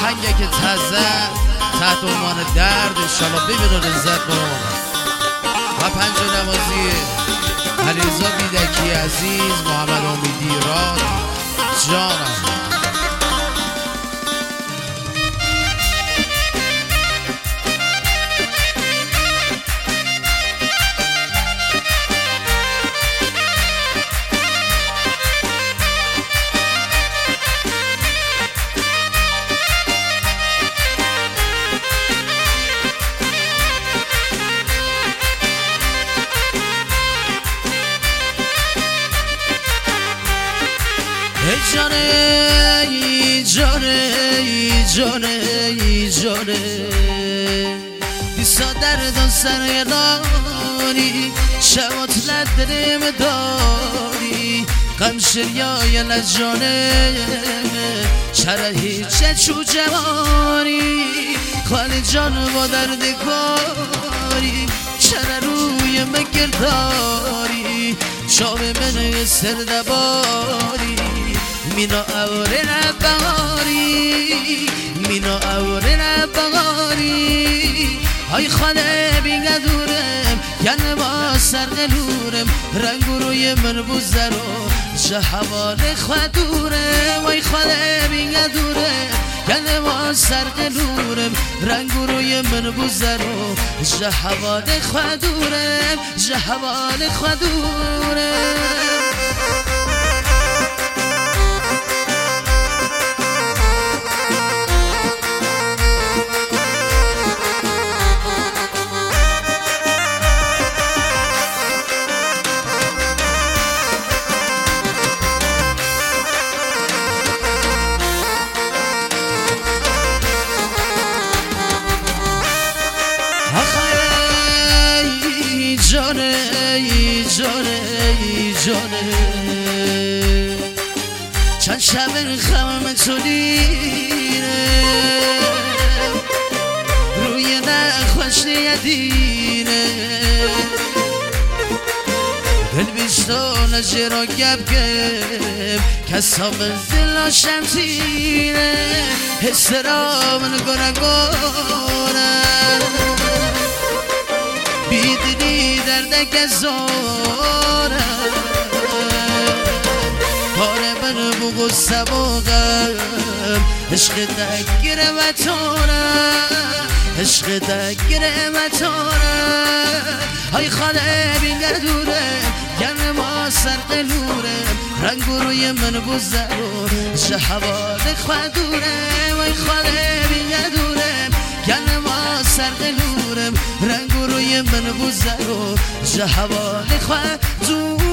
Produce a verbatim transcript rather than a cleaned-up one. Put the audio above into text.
آهنگه که تازه تحت عنوان درد انشالله ببین و لذت برون و پنج نوازی علیرضا بیدکی عزیز، محمد امیدی راد جانم. ای جانه ای جانه ای جانه ای جانه دیسا درد و سرگردانی شبات لدرم داری غم شریای لجانه چرا هیچ چو جوانی خالی جان با درد کاری چرا روی مگرداری شام من سردباری مینا اوره نبغاری مینا اوره نبغاری های خاله بینگه دورم یعنی با سرقلورم رنگ روی من بزرو چه حواله خواه دورم های خاله بینگه دورم یعنی با سرقلورم رنگ روی من بزرو چه حواله خواه دورم چه حواله خواه دورم. جانه ای جانه ای جانه چند شب خمم تو دیره روی نخوش نیدینه دل بیشتان جرا گب گب کسا منزل شمسینه حس را من گنه گنه بیدنی دردک زاره پاره من بگو سباقم عشق دگیره و تاره عشق دگیره و تاره های خاله بینگر دوره گرم ما سر قلوره رنگ روی من بزرو چه حواله خواه دوره های خاله بینگر دوره گرم ما سر قلورم رنگ روی من بزرو چه حواله خواه دوره.